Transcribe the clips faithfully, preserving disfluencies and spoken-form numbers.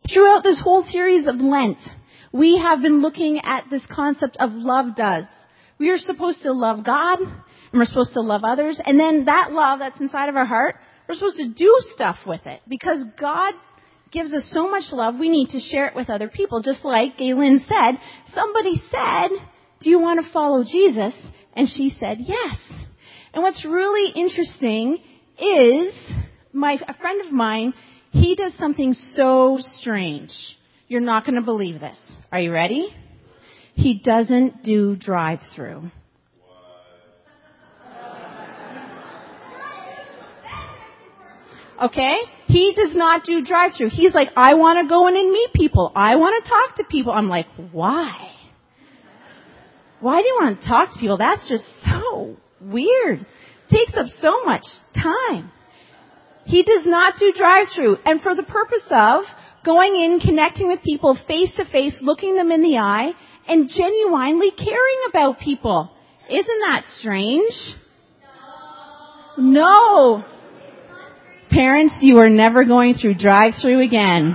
Throughout this whole series of Lent, we have been looking at this concept of love does. We are supposed to love God, and we're supposed to love others, and then that love that's inside of our heart, we're supposed to do stuff with it. Because God gives us so much love, we need to share it with other people. Just like Galen said, somebody said, do you want to follow Jesus? And she said, yes. And what's really interesting is my a friend of mine, he does something so strange. You're not going to believe this. Are you ready? He doesn't do drive-through. Okay? He does not do drive-through. He's like, I want to go in and meet people. I want to talk to people. I'm like, why? Why do you want to talk to people? That's just so weird. Takes up so much time. He does not do drive-through. And for the purpose of going in, connecting with people face to face, looking them in the eye, and genuinely caring about people. Isn't that strange? No. Parents, you are never going through drive-through again.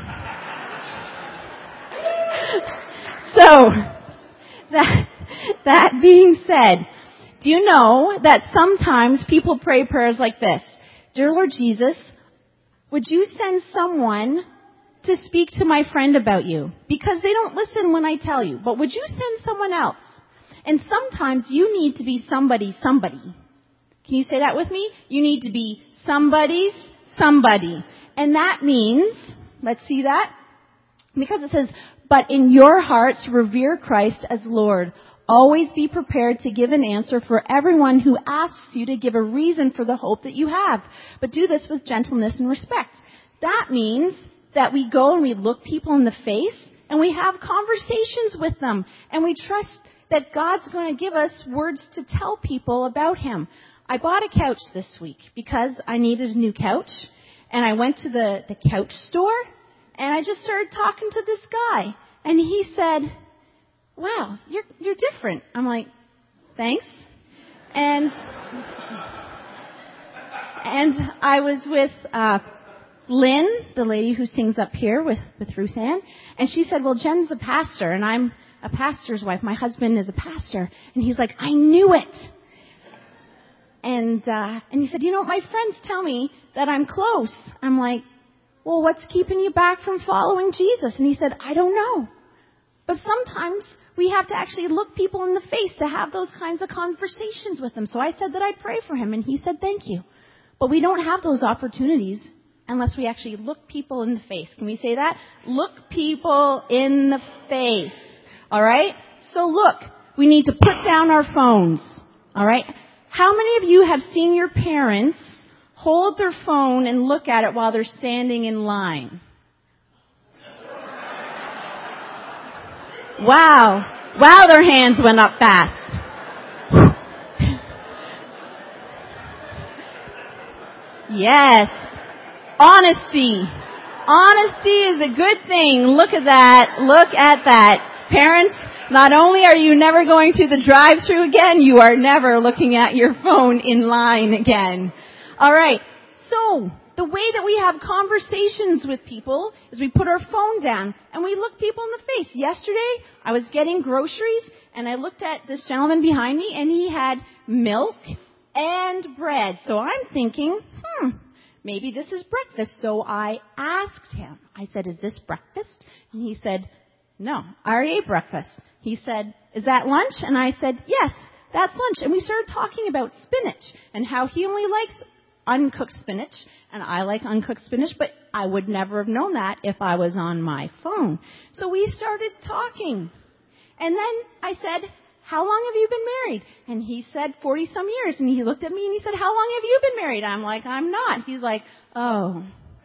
So, that, that being said, do you know that sometimes people pray prayers like this? Dear Lord Jesus, would you send someone to speak to my friend about you? Because they don't listen when I tell you. But would you send someone else? And sometimes you need to be somebody, somebody. Can you say that with me? You need to be somebody's somebody. And that means, let's see that. Because it says, but in your hearts revere Christ as Lord. Always be prepared to give an answer for everyone who asks you to give a reason for the hope that you have. But do this with gentleness and respect. That means that we go and we look people in the face and we have conversations with them. And we trust that God's going to give us words to tell people about Him. I bought a couch this week because I needed a new couch. And I went to the, the couch store and I just started talking to this guy. And he said, wow, you're you're different. I'm like, thanks. And and I was with uh Lynn, the lady who sings up here with, with Ruth Ann, and she said, well, Jen's a pastor, and I'm a pastor's wife. My husband is a pastor. And he's like, I knew it. And uh and he said, you know, my friends tell me that I'm close. I'm like, well, what's keeping you back from following Jesus? And he said, I don't know. But sometimes we have to actually look people in the face to have those kinds of conversations with them. So I said that I'd pray for him, and he said, thank you. But we don't have those opportunities unless we actually look people in the face. Can we say that? Look people in the face. All right? So look, we need to put down our phones. All right? How many of you have seen your parents hold their phone and look at it while they're standing in line? Wow. Wow, their hands went up fast. Yes. Honesty. Honesty is a good thing. Look at that. Look at that. Parents, not only are you never going to the drive-thru again, you are never looking at your phone in line again. All right. So, the way that we have conversations with people is we put our phone down and we look people in the face. Yesterday, I was getting groceries and I looked at this gentleman behind me and he had milk and bread. So I'm thinking, hmm, maybe this is breakfast. So I asked him, I said, is this breakfast? And he said, no, I already ate breakfast. He said, is that lunch? And I said, yes, that's lunch. And we started talking about spinach and how he only likes uncooked spinach, and I like uncooked spinach, but I would never have known that if I was on my phone. So we started talking. And then I said, how long have you been married? And he said, forty some years. And he looked at me and he said, how long have you been married? I'm like, I'm not. He's like, oh.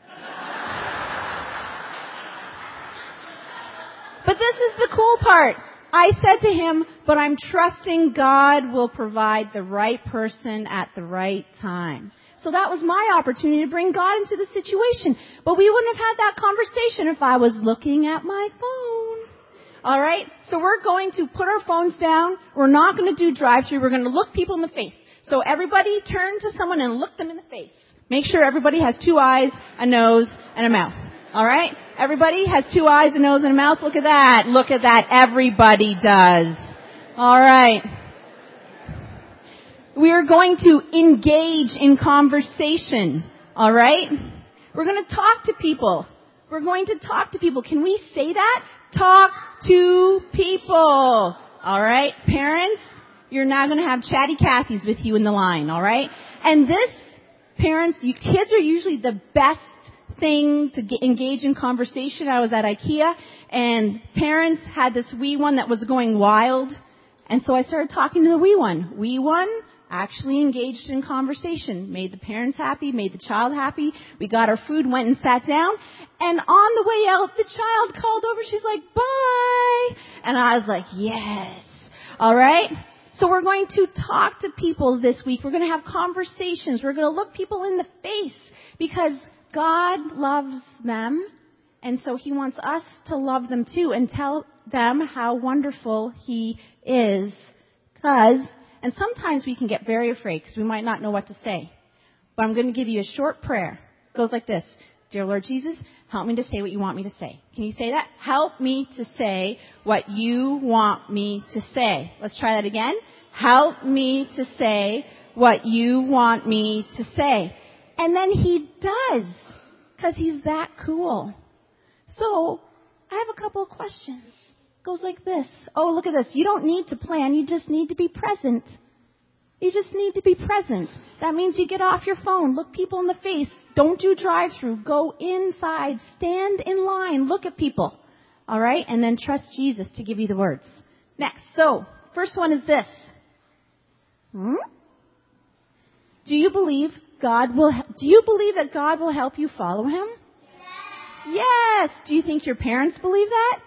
But this is the cool part. I said to him, but I'm trusting God will provide the right person at the right time. So that was my opportunity to bring God into the situation. But we wouldn't have had that conversation if I was looking at my phone. All right? So we're going to put our phones down. We're not going to do drive-thru. We're going to look people in the face. So everybody turn to someone and look them in the face. Make sure everybody has two eyes, a nose, and a mouth. All right? Everybody has two eyes, a nose, and a mouth. Look at that. Look at that. Everybody does. All right. We are going to engage in conversation. All right? We're going to talk to people. We're going to talk to people. Can we say that? Talk to people. All right? Parents, you're now going to have chatty Cathy's with you in the line. All right? And this, parents, you, kids are usually the best thing to get, engage in conversation. I was at IKEA, and parents had this wee one that was going wild. And so I started talking to the wee one. Wee one actually engaged in conversation, made the parents happy, made the child happy. We got our food, went and sat down, and on the way out, the child called over. She's like, bye. And I was like, yes. All right? So we're going to talk to people this week. We're going to have conversations. We're going to look people in the face because God loves them, and so He wants us to love them too and tell them how wonderful He is. Because And sometimes we can get very afraid because we might not know what to say. But I'm going to give you a short prayer. It goes like this. Dear Lord Jesus, help me to say what you want me to say. Can you say that? Help me to say what you want me to say. Let's try that again. Help me to say what you want me to say. And then He does, because He's that cool. So I have a couple of questions. Goes like this. Oh, look at this. You don't need to plan. You just need to be present. You just need to be present. That means you get off your phone. Look people in the face. Don't do drive-through. Go inside. Stand in line. Look at people. All right? And then trust Jesus to give you the words. Next. So, first one is this. Hmm? Do you believe God will, do you believe that God will help you follow Him? Yes. Yes. Do you think your parents believe that?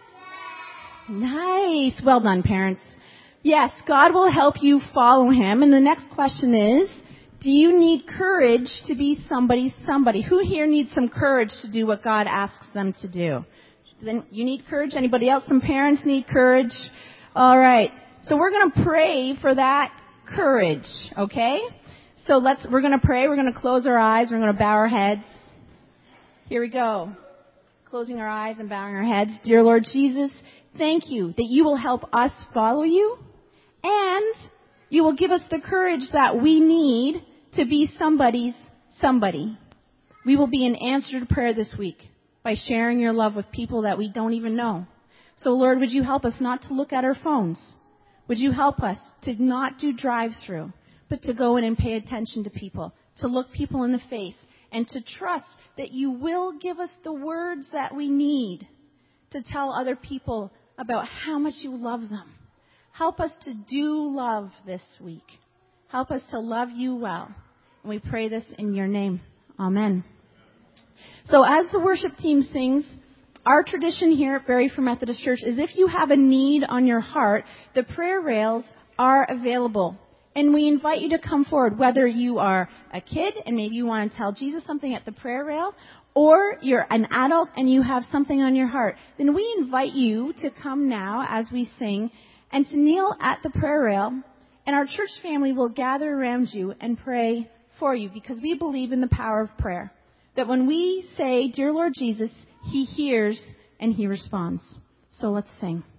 Nice. Well done, parents. Yes, God will help you follow Him. And the next question is, do you need courage to be somebody's somebody? Who here needs some courage to do what God asks them to do? Then you need courage. Anybody else? Some parents need courage. All right. So we're going to pray for that courage, okay? So let's, we're going to pray. We're going to close our eyes. We're going to bow our heads. Here we go. Closing our eyes and bowing our heads. Dear Lord Jesus, thank you that you will help us follow you, and you will give us the courage that we need to be somebody's somebody. We will be an answer to prayer this week by sharing your love with people that we don't even know. So Lord, would you help us not to look at our phones? Would you help us to not do drive-through, but to go in and pay attention to people, to look people in the face, and to trust that you will give us the words that we need to tell other people about how much you love them. Help us to do love this week. Help us to love you well. And we pray this in your name. Amen. So as the worship team sings, our tradition here at Barrie Free Methodist Church is if you have a need on your heart, the prayer rails are available. And we invite you to come forward, whether you are a kid and maybe you want to tell Jesus something at the prayer rail, or you're an adult and you have something on your heart. Then we invite you to come now as we sing and to kneel at the prayer rail, and our church family will gather around you and pray for you, because we believe in the power of prayer. That when we say, Dear Lord Jesus, He hears and He responds. So let's sing.